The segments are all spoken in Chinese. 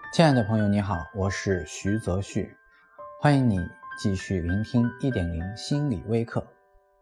亲爱的朋友你好，我是徐泽旭，欢迎你继续聆听 1.0 心理微课。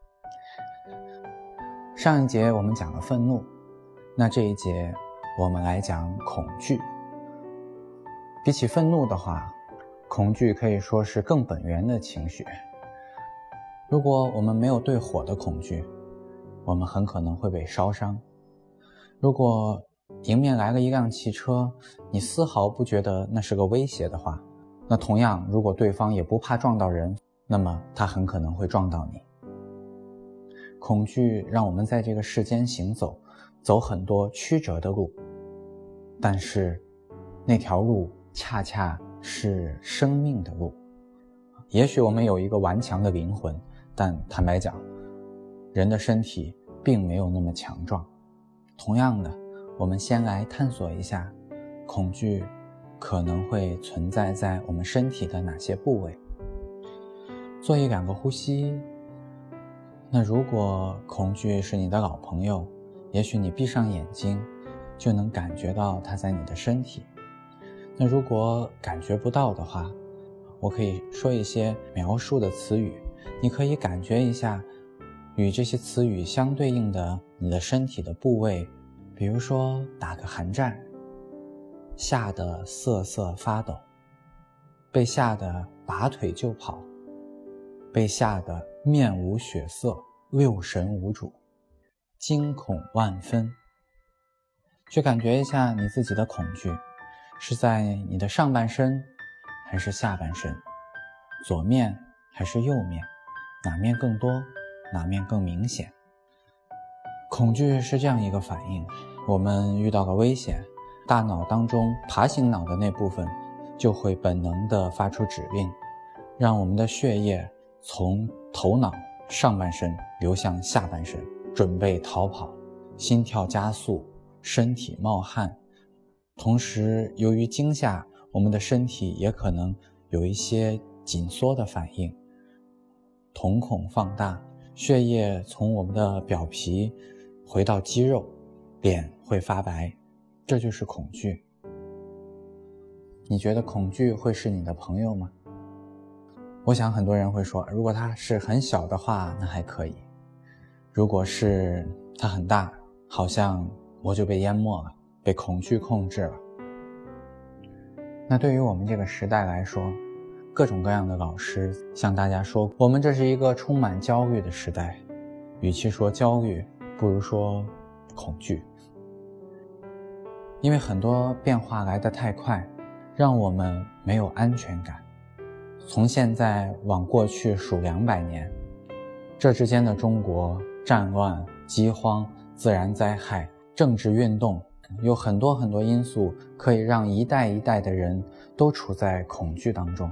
上一节我们讲了愤怒，那这一节我们来讲恐惧。比起愤怒的话，恐惧可以说是更本源的情绪。如果我们没有对火的恐惧，我们很可能会被烧伤。如果迎面来了一辆汽车，你丝毫不觉得那是个威胁的话，那同样如果对方也不怕撞到人，那么他很可能会撞到你。恐惧让我们在这个世间行走，走很多曲折的路，但是那条路恰恰是生命的路。也许我们有一个顽强的灵魂，但坦白讲，人的身体并没有那么强壮。同样的，我们先来探索一下，恐惧可能会存在在我们身体的哪些部位。做1-2个呼吸。那如果恐惧是你的老朋友，也许你闭上眼睛就能感觉到它在你的身体。那如果感觉不到的话，我可以说一些描述的词语，你可以感觉一下与这些词语相对应的你的身体的部位，比如说打个寒战，吓得瑟瑟发抖，被吓得拔腿就跑，被吓得面无血色，六神无主，惊恐万分。去感觉一下你自己的恐惧，是在你的上半身还是下半身，左面还是右面，哪面更多，哪面更明显。恐惧是这样一个反应，我们遇到了危险，大脑当中爬行脑的那部分就会本能地发出指令，让我们的血液从头脑上半身流向下半身，准备逃跑，心跳加速，身体冒汗。同时由于惊吓，我们的身体也可能有一些紧缩的反应，瞳孔放大，血液从我们的表皮回到肌肉，脸会发白，这就是恐惧。你觉得恐惧会是你的朋友吗？我想很多人会说，如果它是很小的话，那还可以；如果是它很大，好像我就被淹没了，被恐惧控制了。那对于我们这个时代来说，各种各样的老师向大家说，我们这是一个充满焦虑的时代，与其说焦虑，不如说恐惧。因为很多变化来得太快，让我们没有安全感。从现在往过去数200年，这之间的中国，战乱、饥荒、自然灾害、政治运动，有很多很多因素可以让一代一代的人都处在恐惧当中。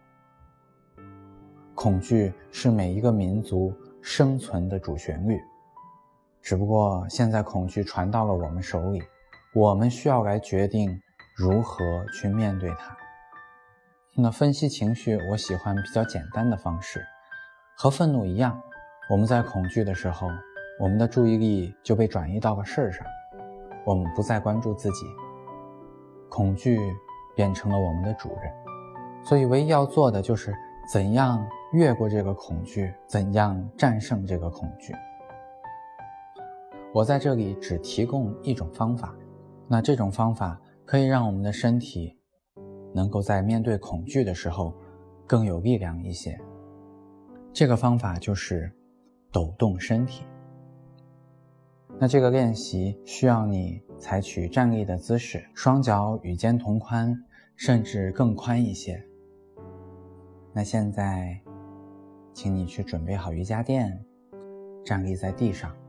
恐惧是每一个民族生存的主旋律，只不过现在恐惧传到了我们手里，我们需要来决定如何去面对它。那分析情绪，我喜欢比较简单的方式，和愤怒一样，我们在恐惧的时候，我们的注意力就被转移到了事儿上，我们不再关注自己，恐惧变成了我们的主人。所以唯一要做的就是怎样越过这个恐惧，怎样战胜这个恐惧。我在这里只提供一种方法，那这种方法可以让我们的身体能够在面对恐惧的时候更有力量一些。这个方法就是抖动身体。那这个练习需要你采取站立的姿势，双脚与肩同宽，甚至更宽一些。那现在请你去准备好瑜伽垫，站立在地上，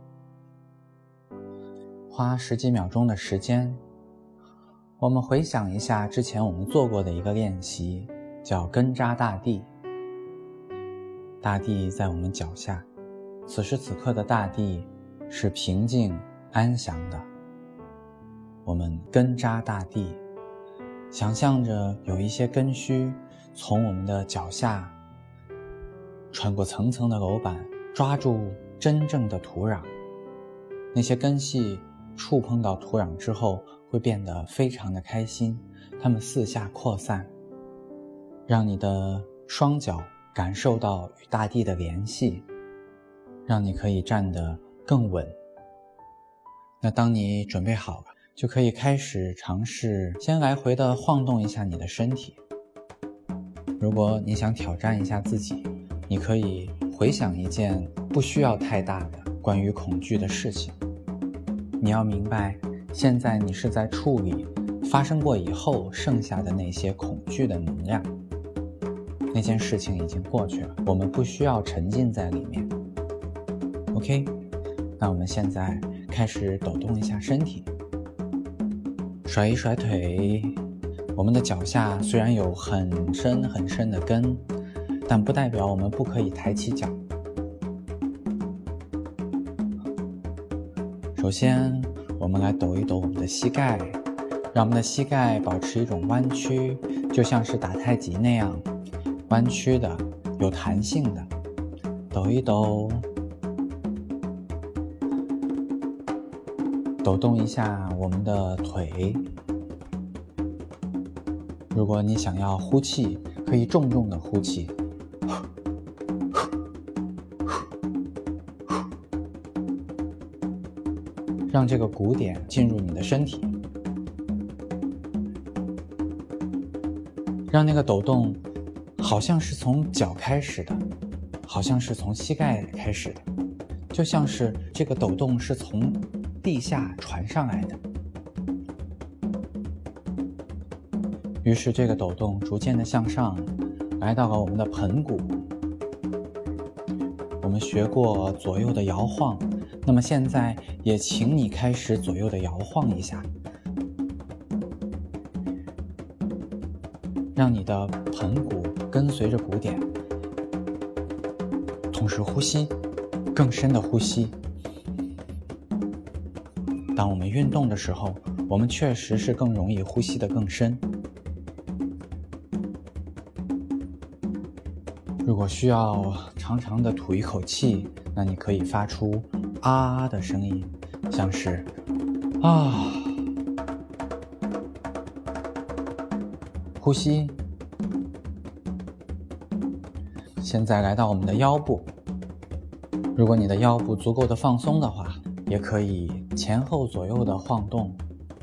花10几秒钟的时间，我们回想一下之前我们做过的一个练习，叫根扎大地。大地在我们脚下，此时此刻的大地是平静安详的。我们根扎大地，想象着有一些根须从我们的脚下穿过层层的楼板，抓住真正的土壤。那些根系触碰到土壤之后， 会变得非常的开心，它们四下扩散，让你的双脚感受到与大地的联系，让你可以站得更稳。那当你准备好了，就可以开始尝试先来回的晃动一下你的身体。如果你想挑战一下自己，你可以回想一件不需要太大的关于恐惧的事情。你要明白，现在你是在处理发生过以后剩下的那些恐惧的能量。那件事情已经过去了，我们不需要沉浸在里面。OK， 那我们现在开始抖动一下身体，甩一甩腿。我们的脚下虽然有很深很深的根，但不代表我们不可以抬起脚。首先，我们来抖一抖我们的膝盖，让我们的膝盖保持一种弯曲，就像是打太极那样，弯曲的，有弹性的。抖一抖，抖动一下我们的腿。如果你想要呼气，可以重重的呼气。让这个鼓点进入你的身体，让那个抖动好像是从脚开始的，好像是从膝盖开始的，就像是这个抖动是从地下传上来的。于是这个抖动逐渐的向上，来到了我们的盆骨。我们学过左右的摇晃，那么现在也请你开始左右的摇晃一下，让你的盆骨跟随着鼓点，同时呼吸，更深的呼吸。当我们运动的时候，我们确实是更容易呼吸得更深。如果需要长长的吐一口气，那你可以发出啊的声音，像是啊。呼吸。现在来到我们的腰部，如果你的腰部足够的放松的话，也可以前后左右的晃动，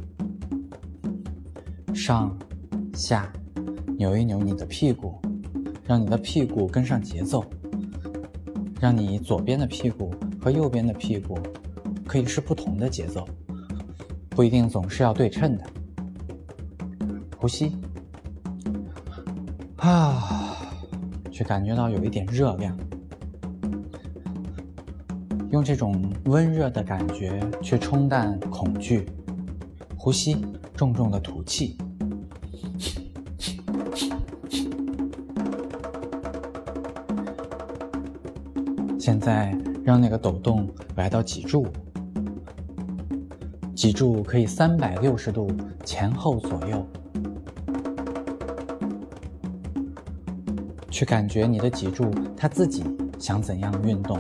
上下扭一扭你的屁股，让你的屁股跟上节奏，让你左边的屁股和右边的屁股可以是不同的节奏，不一定总是要对称的。呼吸，去感觉到有一点热量，用这种温热的感觉去冲淡恐惧。呼吸，重重的吐气。现在让那个抖动来到脊柱，脊柱可以360度前后左右，去感觉你的脊柱它自己想怎样运动。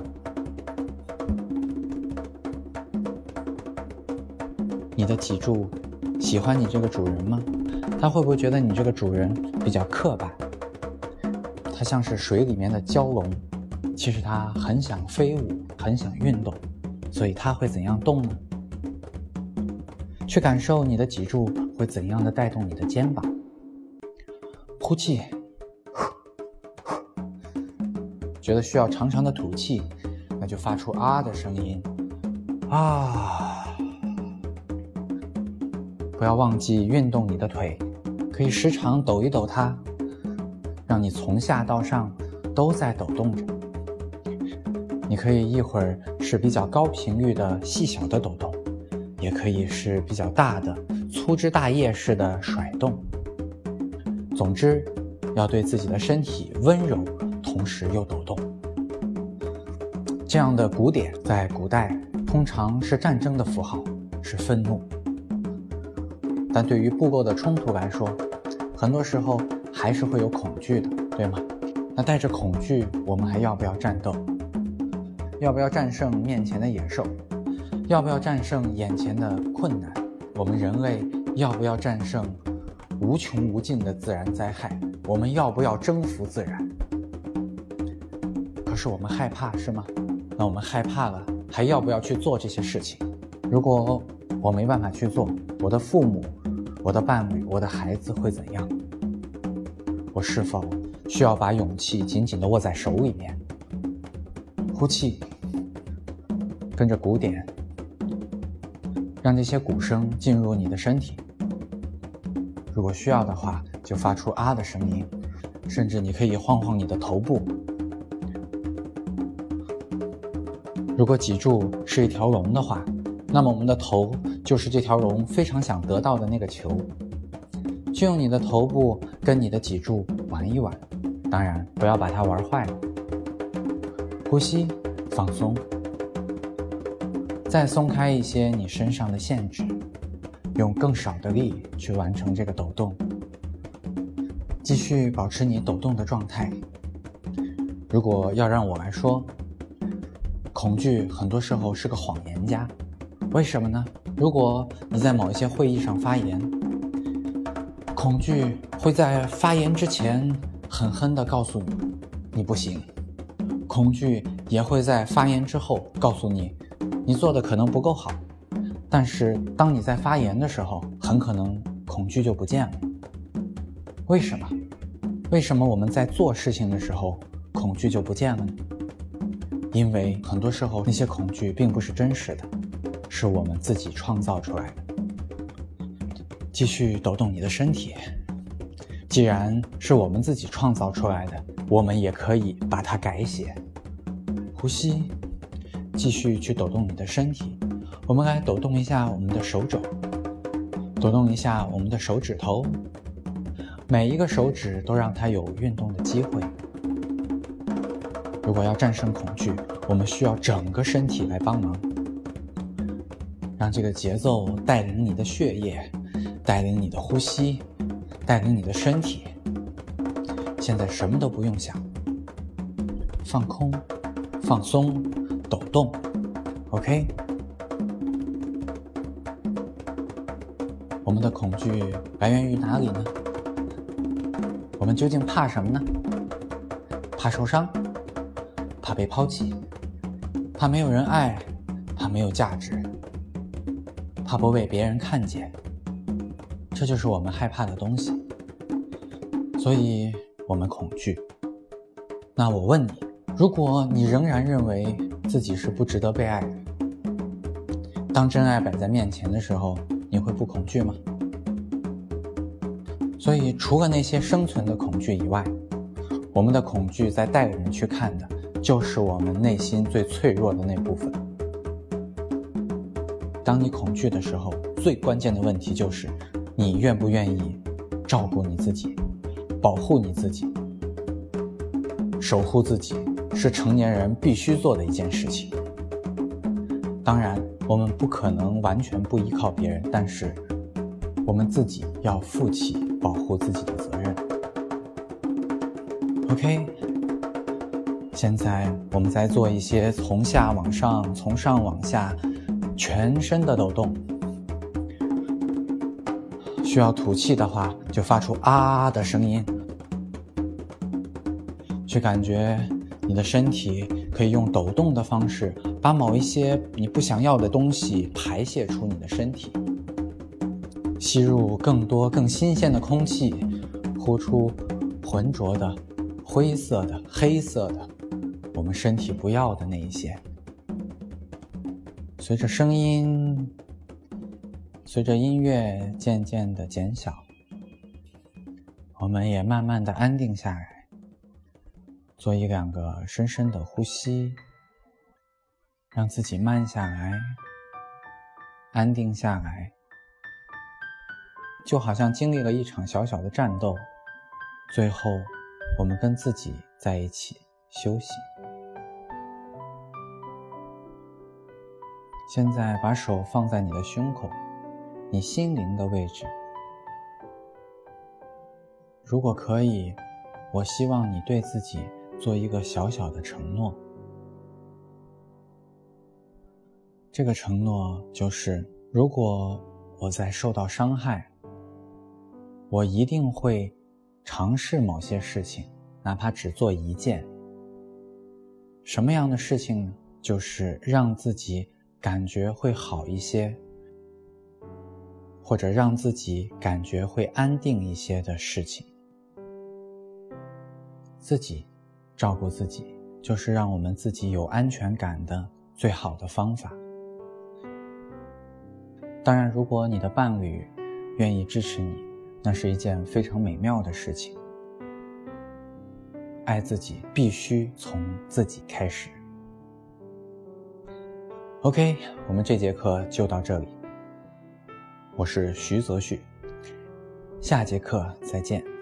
你的脊柱喜欢你这个主人吗？他会不会觉得你这个主人比较刻板？它像是水里面的蛟龙，其实它很想飞舞，很想运动，所以它会怎样动呢？去感受你的脊柱会怎样的带动你的肩膀。呼气，觉得需要长长的吐气，那就发出啊的声音。不要忘记运动你的腿，可以时常抖一抖它，让你从下到上都在抖动着。你可以一会儿是比较高频率的细小的抖动，也可以是比较大的粗枝大叶式的甩动。总之，要对自己的身体温柔，同时又抖动。这样的鼓点在古代通常是战争的符号，是愤怒。但对于部落的冲突来说，很多时候还是会有恐惧的，对吗？那带着恐惧，我们还要不要战斗？要不要战胜面前的野兽？要不要战胜眼前的困难？ 我们人类要不要战胜无穷无尽的自然灾害？我们要不要征服自然？可是我们害怕，是吗？那我们害怕了，还要不要去做这些事情？如果我没办法去做，我的父母、我的伴侣、我的孩子会怎样？我是否需要把勇气紧紧地握在手里面？呼气，跟着鼓点，让这些鼓声进入你的身体。如果需要的话，就发出啊的声音，甚至你可以晃晃你的头部。如果脊柱是一条龙的话，那么我们的头就是这条龙非常想得到的那个球。就用你的头部跟你的脊柱玩一玩，当然不要把它玩坏了。呼吸，放松，再松开一些你身上的限制，用更少的力去完成这个抖动。继续保持你抖动的状态。如果要让我来说，恐惧很多时候是个谎言家。为什么呢？如果你在某一些会议上发言，恐惧会在发言之前狠狠地告诉你，你不行。恐惧也会在发言之后告诉你，你做的可能不够好。但是当你在发言的时候，很可能恐惧就不见了。为什么？为什么我们在做事情的时候，恐惧就不见了呢？因为很多时候那些恐惧并不是真实的，是我们自己创造出来的。继续抖动你的身体，既然是我们自己创造出来的，我们也可以把它改写。呼吸，继续去抖动你的身体。我们来抖动一下我们的手肘，抖动一下我们的手指头，每一个手指都让它有运动的机会。如果要战胜恐惧，我们需要整个身体来帮忙，让这个节奏带领你的血液，带领你的呼吸，带领你的身体。现在什么都不用想，放空，放松，抖动 OK。 我们的恐惧来源于哪里呢？我们究竟怕什么呢？怕受伤，怕被抛弃，怕没有人爱，怕没有价值，怕不被别人看见。这就是我们害怕的东西，所以我们恐惧。那我问你，如果你仍然认为自己是不值得被爱的，当真爱摆在面前的时候，你会不恐惧吗？所以除了那些生存的恐惧以外，我们的恐惧在带人去看的就是我们内心最脆弱的那部分。当你恐惧的时候，最关键的问题就是你愿不愿意照顾你自己，保护你自己。守护自己是成年人必须做的一件事情。当然我们不可能完全不依靠别人，但是我们自己要负起保护自己的责任。 OK， 现在我们再做一些从下往上，从上往下全身的抖动。需要吐气的话，就发出啊的声音，去感觉你的身体可以用抖动的方式把某一些你不想要的东西排泄出你的身体，吸入更多更新鲜的空气，呼出浑浊的灰色的黑色的我们身体不要的那一些。随着声音，随着音乐渐渐的减小，我们也慢慢的安定下来，做一两个深深的呼吸，让自己慢下来，安定下来，就好像经历了一场小小的战斗，最后我们跟自己在一起休息。现在把手放在你的胸口，你心灵的位置。如果可以，我希望你对自己做一个小小的承诺。这个承诺就是，如果我在受到伤害，我一定会尝试某些事情，哪怕只做一件。什么样的事情呢？就是让自己感觉会好一些，或者让自己感觉会安定一些的事情。自己照顾自己，就是让我们自己有安全感的最好的方法。当然，如果你的伴侣愿意支持你，那是一件非常美妙的事情。爱自己必须从自己开始。OK， 我们这节课就到这里。我是徐泽旭，下节课再见。